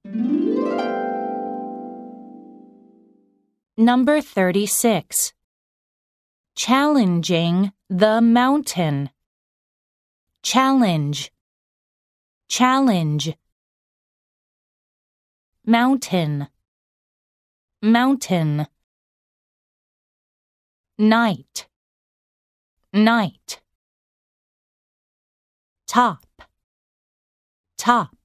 Number 36. Challenging the mountain. Challenge. Challenge. Mountain. Mountain. Night. Night. Top. Top.